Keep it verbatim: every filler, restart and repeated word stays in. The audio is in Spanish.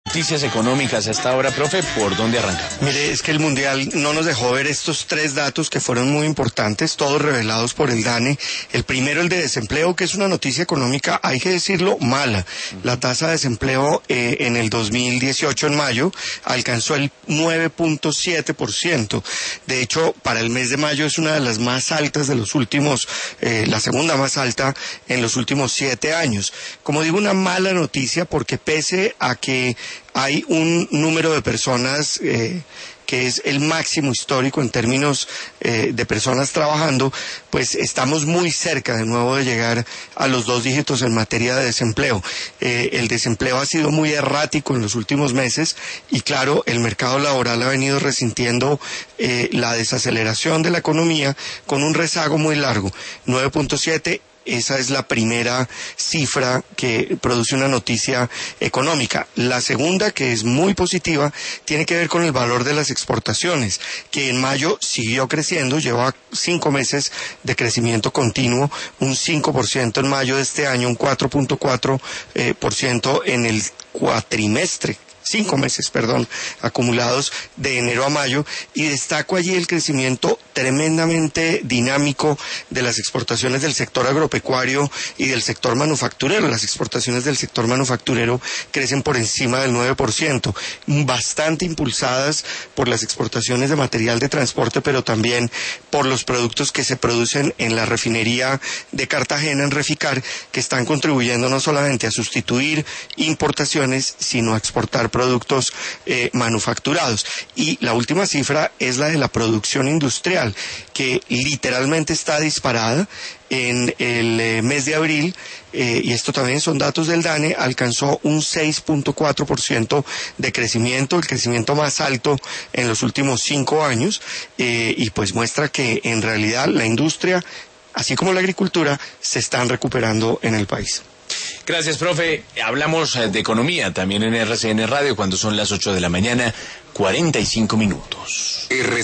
Noticias económicas a esta hora, profe, ¿por dónde arrancamos? Mire, es que el Mundial no nos dejó ver estos tres datos que fueron muy importantes, todos revelados por el DANE. El primero, el de desempleo, que es una noticia económica, hay que decirlo, mala. La tasa de desempleo eh, en el dos mil dieciocho, en mayo, alcanzó el nueve punto siete por ciento. De hecho, para el mes de mayo es una de las más altas de los últimos, eh, la segunda más alta en los últimos siete años. Como digo, una mala noticia porque pese a que hay un número de personas eh, que es el máximo histórico en términos eh, de personas trabajando, pues estamos muy cerca de nuevo de llegar a los dos dígitos en materia de desempleo. Eh, el desempleo ha sido muy errático en los últimos meses y claro, el mercado laboral ha venido resintiendo eh, la desaceleración de la economía con un rezago muy largo, nueve punto siete. Esa es la primera cifra que produce una noticia económica. La segunda, que es muy positiva, tiene que ver con el valor de las exportaciones, que en mayo siguió creciendo, lleva cinco meses de crecimiento continuo, un cinco por ciento en mayo de este año, un cuatro punto cuatro por ciento en el cuatrimestre. Cinco meses, perdón, acumulados de enero a mayo, y destaco allí el crecimiento tremendamente dinámico de las exportaciones del sector agropecuario y del sector manufacturero. Las exportaciones del sector manufacturero crecen por encima del nueve por ciento, bastante impulsadas por las exportaciones de material de transporte, pero también por los productos que se producen en la refinería de Cartagena, en Reficar, que están contribuyendo no solamente a sustituir importaciones, sino a exportar productos eh, manufacturados. Y la última cifra es la de la producción industrial, que literalmente está disparada. En el eh, mes de abril, eh, y esto también son datos del DANE, alcanzó un seis punto cuatro por ciento de crecimiento, el crecimiento más alto en los últimos cinco años, eh, y pues muestra que en realidad la industria, así como la agricultura, se están recuperando en el país. Gracias, profe. Hablamos de economía también en R C N Radio cuando son las ocho de la mañana, cuarenta y cinco minutos.